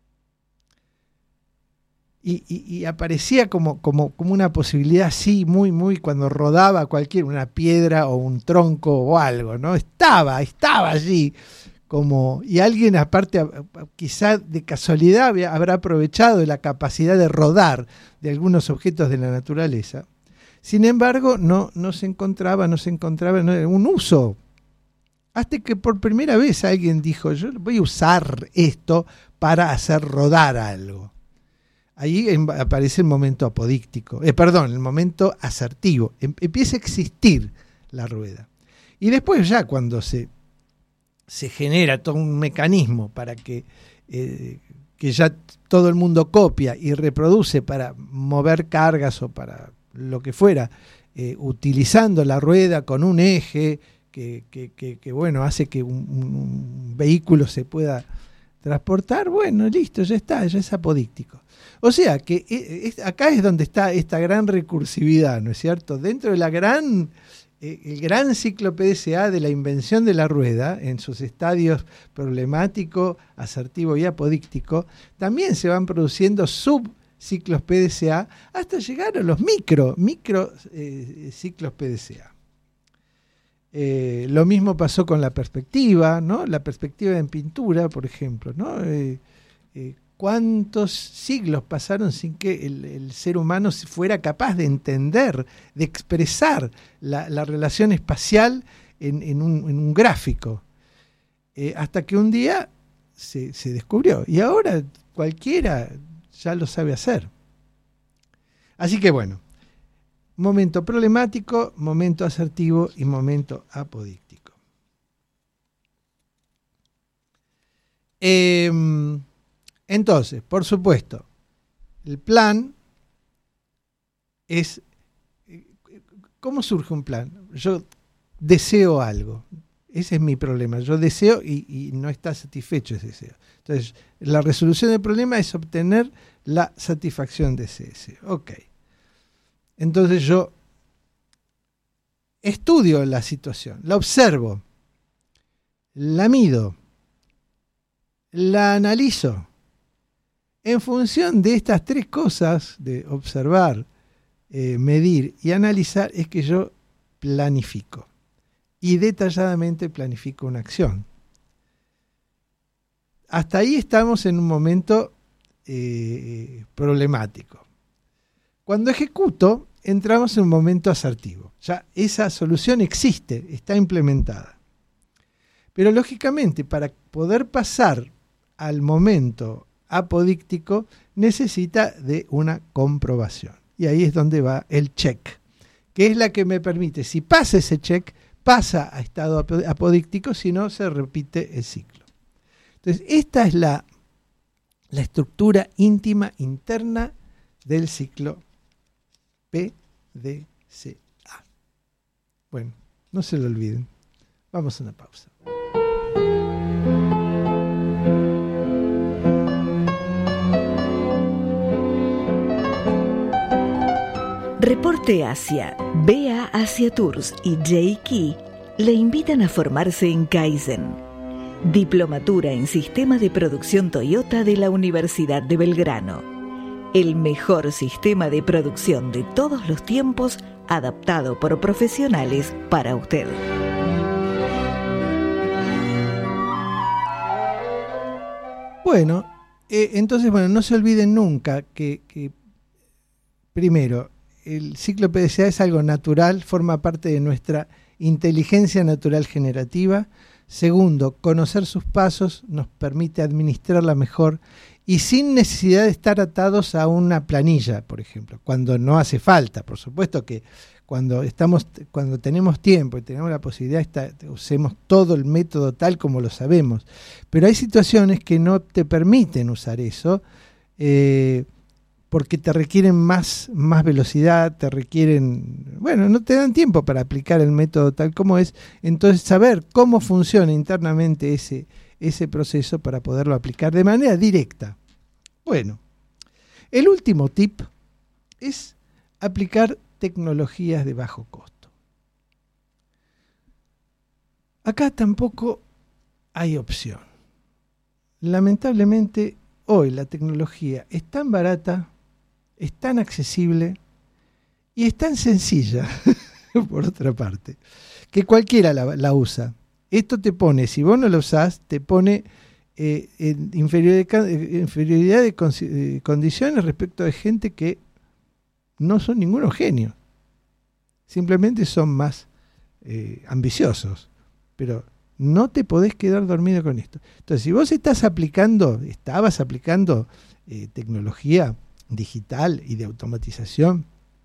Y, y, y aparecía como, como, como una posibilidad así, muy, muy, cuando rodaba cualquier, una piedra o un tronco o algo, ¿no? Estaba, estaba allí. Como, y alguien aparte quizá de casualidad habrá aprovechado la capacidad de rodar de algunos objetos de la naturaleza. Sin embargo, no, no se encontraba, no se encontraba no, un uso. Hasta que por primera vez alguien dijo, yo voy a usar esto para hacer rodar algo. Ahí aparece el momento apodíctico, eh, perdón, el momento asertivo. Empieza a existir la rueda. Y después ya cuando se, se genera todo un mecanismo para que, eh, que ya todo el mundo copia y reproduce para mover cargas o para lo que fuera, eh, utilizando la rueda con un eje que, que, que, que bueno, hace que un, un vehículo se pueda transportar, bueno, listo, ya está, ya es apodíctico. O sea, que es, acá es donde está esta gran recursividad, ¿no es cierto? Dentro de la gran, eh, el gran ciclo P D C A de la invención de la rueda, en sus estadios problemático, asertivo y apodíctico, también se van produciendo subciclos P D C A hasta llegar a los micro, micro eh, ciclos P D C A. Eh, lo mismo pasó con la perspectiva, ¿no? La perspectiva en pintura, por ejemplo, ¿no? Eh, eh, ¿Cuántos siglos pasaron sin que el, el ser humano fuera capaz de entender, de expresar la, la relación espacial en, en, un, en un gráfico? Eh, hasta que un día se, se descubrió. Y ahora cualquiera ya lo sabe hacer. Así que bueno, momento problemático, momento asertivo y momento apodíctico. Eh, Entonces, por supuesto, el plan es... ¿Cómo surge un plan? Yo deseo algo. Ese es mi problema. Yo deseo y, y no está satisfecho ese deseo. Entonces, la resolución del problema es obtener la satisfacción de ese deseo. Ok. Entonces yo estudio la situación, la observo, la mido, la analizo. En función de estas tres cosas, de observar, eh, medir y analizar, es que yo planifico. Y detalladamente planifico una acción. Hasta ahí estamos en un momento eh, problemático. Cuando ejecuto, entramos en un momento asertivo. Ya esa solución existe, está implementada. Pero lógicamente, para poder pasar al momento apodíctico, necesita de una comprobación. Y ahí es donde va el check, que es la que me permite, si pasa ese check, pasa a estado apodíctico, si no, se repite el ciclo. Entonces, esta es la, la estructura íntima interna del ciclo P D C A. Bueno, no se lo olviden. Vamos a una pausa. Reporte Asia, B A Asia Tours y J Key le invitan a formarse en Kaizen, Diplomatura en Sistema de Producción Toyota de la Universidad de Belgrano. El mejor sistema de producción de todos los tiempos, adaptado por profesionales para usted. Bueno, eh, entonces, bueno, no se olviden nunca que, que primero, el ciclo P D C A es algo natural, forma parte de nuestra inteligencia natural generativa. Segundo, conocer sus pasos nos permite administrarla mejor. y sin necesidad de estar atados a una planilla, por ejemplo, cuando no hace falta. Por supuesto que cuando estamos, cuando tenemos tiempo y tenemos la posibilidad, está, usemos todo el método tal como lo sabemos, pero hay situaciones que no te permiten usar eso, eh, porque te requieren más, más velocidad, te requieren, bueno, no te dan tiempo para aplicar el método tal como es. Entonces saber cómo funciona internamente ese, ese proceso para poderlo aplicar de manera directa. Bueno, el último tip es aplicar tecnologías de bajo costo. Acá tampoco hay opción. Lamentablemente hoy la tecnología es tan barata, es tan accesible y es tan sencilla, por otra parte, que cualquiera la, la usa. Esto te pone, si vos no lo usás, te pone eh, en inferioridad, inferioridad de, con, de condiciones respecto de gente que no son ningunos genios. Simplemente son más eh, ambiciosos. Pero no te podés quedar dormido con esto. Entonces, si vos estás aplicando, estabas aplicando eh, tecnología digital y de automatización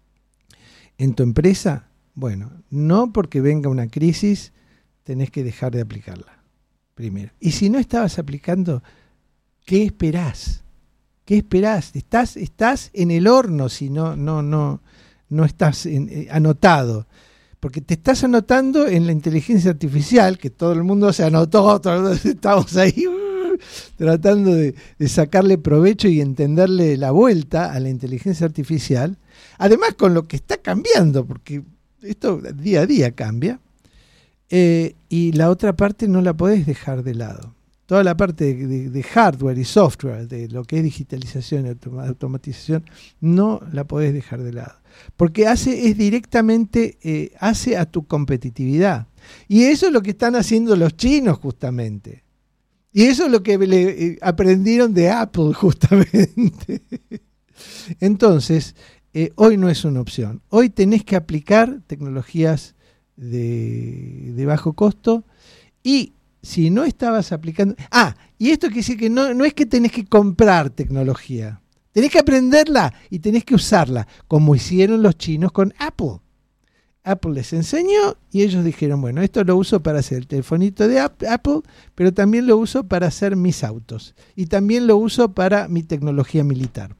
en tu empresa, bueno, no porque venga una crisis tenés que dejar de aplicarla, primero. Y si no estabas aplicando, ¿qué esperás? ¿Qué esperás? Estás, estás en el horno si no, no, no, no estás en, eh, anotado. Porque te estás anotando en la inteligencia artificial, que todo el mundo se anotó, todos estamos ahí uh, tratando de, de sacarle provecho y entenderle la vuelta a la inteligencia artificial. Además, con lo que está cambiando, porque esto día a día cambia, eh, y la otra parte no la podés dejar de lado. Toda la parte de, de, de hardware y software, de lo que es digitalización y automa- automatización, no la podés dejar de lado. Porque hace, es directamente, eh, hace a tu competitividad. Y eso es lo que están haciendo los chinos justamente. Y eso es lo que le, eh, aprendieron de Apple justamente. Entonces, eh, hoy no es una opción. Hoy tenés que aplicar tecnologías de, de bajo costo y si no estabas aplicando... Ah, y esto quiere decir que no, no es que tenés que comprar tecnología. Tenés que aprenderla y tenés que usarla, como hicieron los chinos con Apple. Apple les enseñó y ellos dijeron, bueno, esto lo uso para hacer el telefonito de Apple, pero también lo uso para hacer mis autos. Y también lo uso para mi tecnología militar.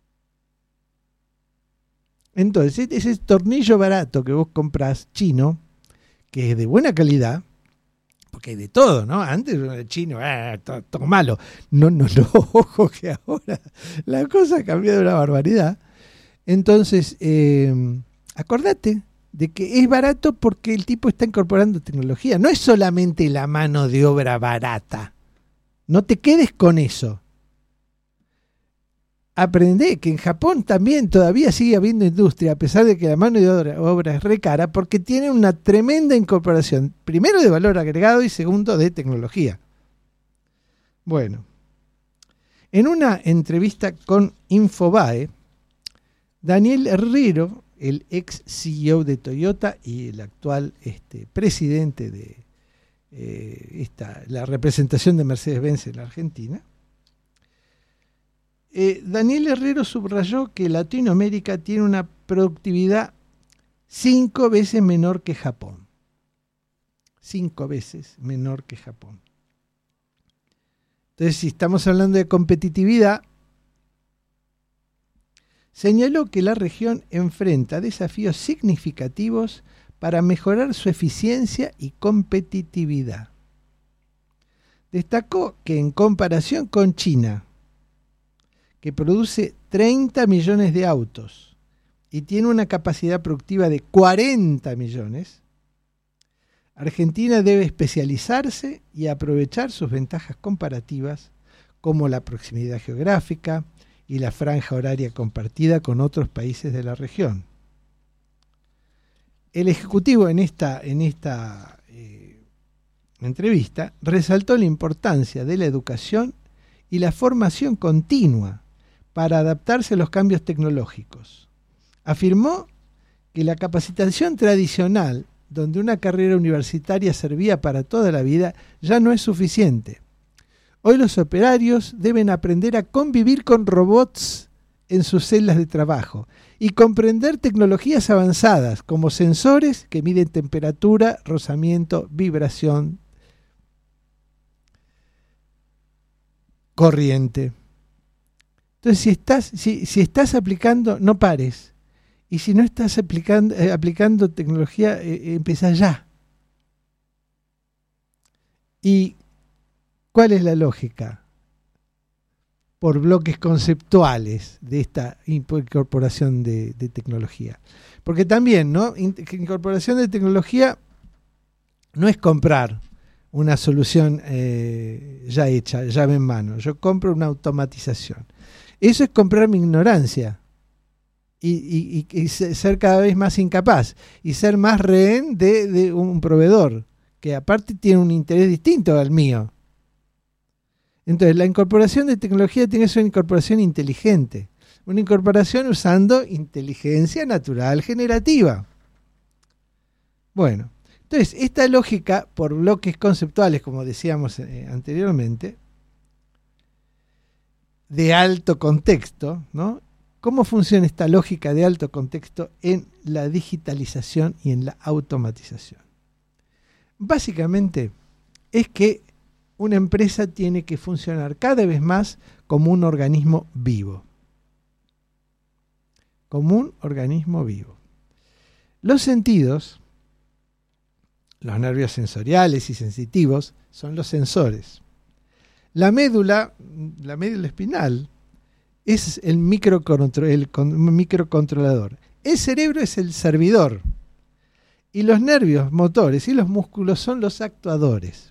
Entonces, ese tornillo barato que vos comprás, chino, que es de buena calidad, porque hay de todo, ¿no? Antes el chino, ah, todo, todo malo. No, no, no, ojo que ahora la cosa ha cambiado una barbaridad. Entonces, eh, acordate de que es barato porque el tipo está incorporando tecnología. No es solamente la mano de obra barata. No te quedes con eso. Aprendé que en Japón también todavía sigue habiendo industria, a pesar de que la mano de obra, obra es re cara, porque tiene una tremenda incorporación, primero de valor agregado y segundo de tecnología. Bueno, en una entrevista con Infobae, Daniel Herrero, el ex C E O de Toyota y el actual este, presidente de eh, esta, la representación de Mercedes-Benz en la Argentina, Eh, Daniel Herrero subrayó que Latinoamérica tiene una productividad cinco veces menor que Japón. Cinco veces menor que Japón. Entonces, si estamos hablando de competitividad, señaló que la región enfrenta desafíos significativos para mejorar su eficiencia y competitividad. Destacó que en comparación con China, que produce treinta millones de autos y tiene una capacidad productiva de cuarenta millones, Argentina debe especializarse y aprovechar sus ventajas comparativas como la proximidad geográfica y la franja horaria compartida con otros países de la región. El ejecutivo en esta, en esta eh, entrevista resaltó la importancia de la educación y la formación continua para adaptarse a los cambios tecnológicos. Afirmó que la capacitación tradicional, donde una carrera universitaria servía para toda la vida, ya no es suficiente. Hoy los operarios deben aprender a convivir con robots en sus celdas de trabajo y comprender tecnologías avanzadas como sensores que miden temperatura, rozamiento, vibración, corriente. Entonces, si estás, si, si estás aplicando, no pares. Y si no estás aplicando, eh, aplicando tecnología, eh, empezá ya. ¿Y cuál es la lógica? Por bloques conceptuales de esta incorporación de, de tecnología. Porque también, ¿no? Incorporación de tecnología no es comprar una solución eh, ya hecha, llave en mano. Yo compro una automatización. Eso es comprar mi ignorancia y, y, y ser cada vez más incapaz y ser más rehén de, de un proveedor que aparte tiene un interés distinto al mío. Entonces, la incorporación de tecnología tiene que ser una incorporación inteligente, una incorporación usando inteligencia natural generativa. Bueno, entonces, esta lógica por bloques conceptuales, como decíamos eh, anteriormente, de alto contexto, ¿no? ¿Cómo funciona esta lógica de alto contexto en la digitalización y en la automatización? Básicamente es que una empresa tiene que funcionar cada vez más como un organismo vivo. Como un organismo vivo. Los sentidos, los nervios sensoriales y sensitivos, son los sensores. La médula, la médula espinal, es el, microcontro, el con, microcontrolador. El cerebro es el servidor. Y los nervios motores y los músculos son los actuadores.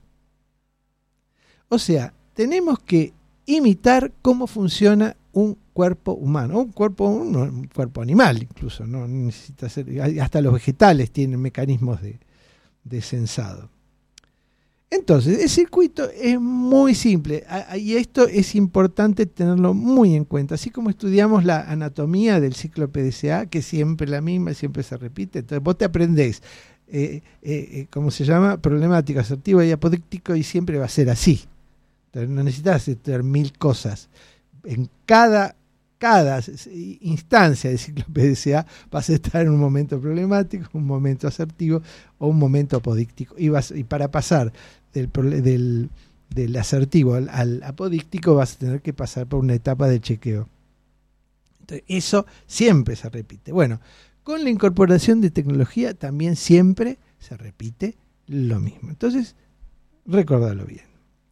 O sea, tenemos que imitar cómo funciona un cuerpo humano, un cuerpo, un, un cuerpo animal incluso, no necesita ser, hasta los vegetales tienen mecanismos de, de sensado. Entonces, el circuito es muy simple y esto es importante tenerlo muy en cuenta. Así como estudiamos la anatomía del ciclo P D C A, que siempre es la misma, siempre se repite. Entonces, vos te aprendés, eh, eh, ¿cómo se llama? Problemático, asertivo y apodíctico, y siempre va a ser así. Entonces, no necesitas estudiar mil cosas. En cada, cada instancia del ciclo P D C A vas a estar en un momento problemático, un momento asertivo o un momento apodíctico. Y, vas, y para pasar del, del, del asertivo al, al apodíctico vas a tener que pasar por una etapa de chequeo. Entonces, eso siempre se repite. Bueno, con la incorporación de tecnología también siempre se repite lo mismo. Entonces, recordalo bien.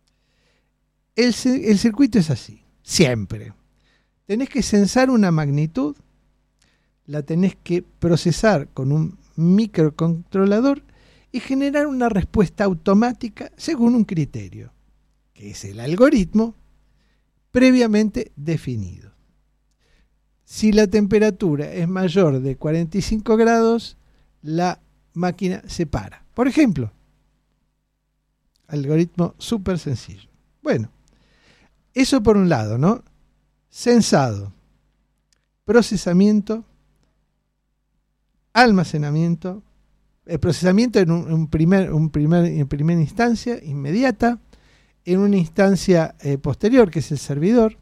El, el circuito es así, siempre. Tenés que sensar una magnitud, la tenés que procesar con un microcontrolador y generar una respuesta automática según un criterio, que es el algoritmo previamente definido. Si la temperatura es mayor de cuarenta y cinco grados, la máquina se para. Por ejemplo, algoritmo súper sencillo. Bueno, eso por un lado, ¿no? Sensado, procesamiento, almacenamiento, el procesamiento en un, un primer, un primer, en primera instancia, inmediata, en una instancia eh, posterior, que es el servidor,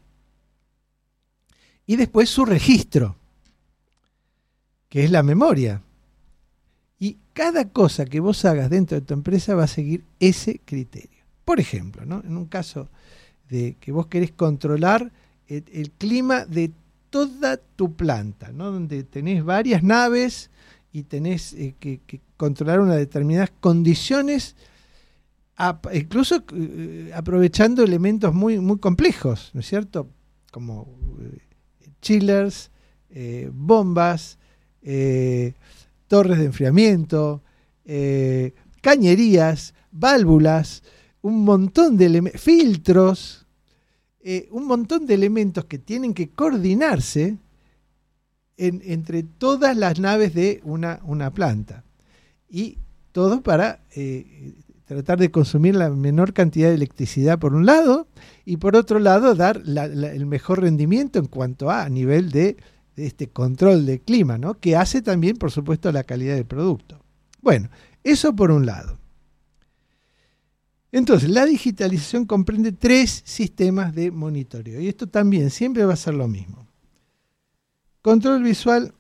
y después su registro, que es la memoria. Y cada cosa que vos hagas dentro de tu empresa va a seguir ese criterio. Por ejemplo, ¿no? En un caso de que vos querés controlar el, el clima de toda tu planta, ¿no? Donde tenés varias naves y tenés eh, que, que controlar unas determinadas condiciones, a, incluso eh, aprovechando elementos muy, muy complejos, ¿no es cierto? Como eh, chillers, eh, bombas, eh, torres de enfriamiento, eh, cañerías, válvulas, un montón de elementos, filtros, eh, un montón de elementos que tienen que coordinarse en, entre todas las naves de una, una planta. Y todo para eh, tratar de consumir la menor cantidad de electricidad por un lado, y por otro lado dar la, la, el mejor rendimiento en cuanto a, a nivel de, de este control de clima, ¿no? Que hace también, por supuesto, la calidad del producto. Bueno, eso por un lado. Entonces, la digitalización comprende tres sistemas de monitoreo. Y esto también siempre va a ser lo mismo. Control visual,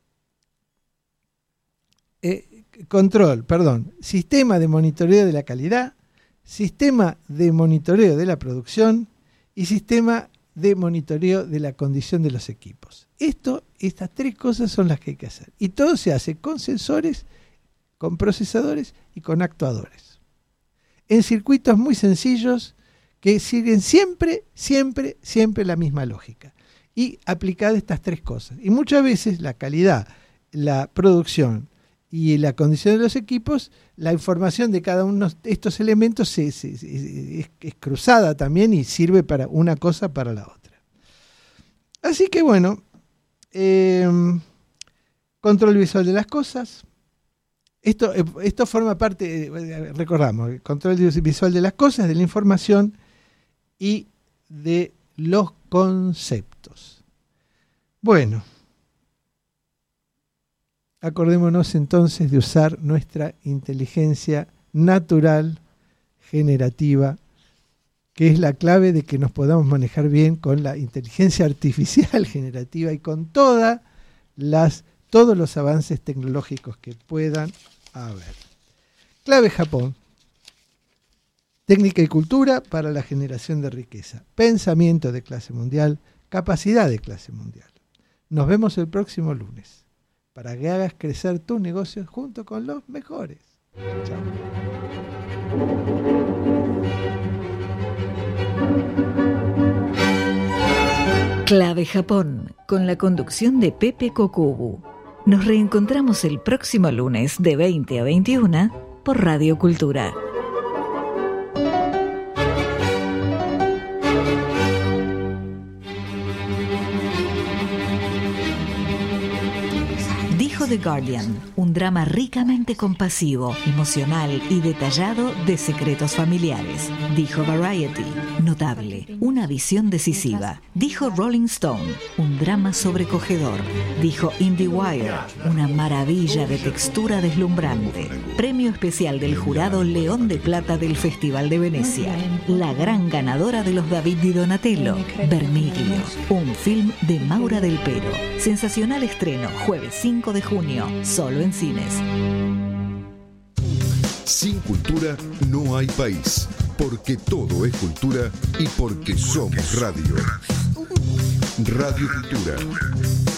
eh, control, perdón, sistema de monitoreo de la calidad, sistema de monitoreo de la producción y sistema de monitoreo de la condición de los equipos. Esto, estas tres cosas son las que hay que hacer. Y todo se hace con sensores, con procesadores y con actuadores. En circuitos muy sencillos que siguen siempre, siempre, siempre la misma lógica. Y aplicada estas tres cosas. Y muchas veces la calidad, la producción y la condición de los equipos, la información de cada uno de estos elementos se, se, se, es, es cruzada también y sirve para una cosa para la otra. Así que bueno, eh, control visual de las cosas. Esto, esto forma parte, recordamos, el control visual de las cosas, de la información y de los conceptos. Bueno, acordémonos entonces de usar nuestra inteligencia natural, generativa, que es la clave de que nos podamos manejar bien con la inteligencia artificial generativa y con todas las, todos los avances tecnológicos que puedan haber. Clave Japón. Técnica y cultura para la generación de riqueza. Pensamiento de clase mundial. Capacidad de clase mundial. Nos vemos el próximo lunes para que hagas crecer tus negocios junto con los mejores. Chao. Clave Japón, con la conducción de Pepe Kokubu. Nos reencontramos el próximo lunes de veinte a veintiuna por Radio Cultura. Dijo The Guardian, un drama ricamente compasivo, emocional y detallado de secretos familiares. Dijo Variety, notable, una visión decisiva. Dijo Rolling Stone, un drama sobrecogedor. Dijo IndieWire, una maravilla de textura deslumbrante. Premio especial del jurado León de Plata del Festival de Venecia. La gran ganadora de los David di Donatello, Vermiglio, un film de Maura del Pero. Sensacional estreno, jueves cinco de junio, solo en cines. Sin cultura no hay país, porque todo es cultura y porque somos radio. Radio Cultura.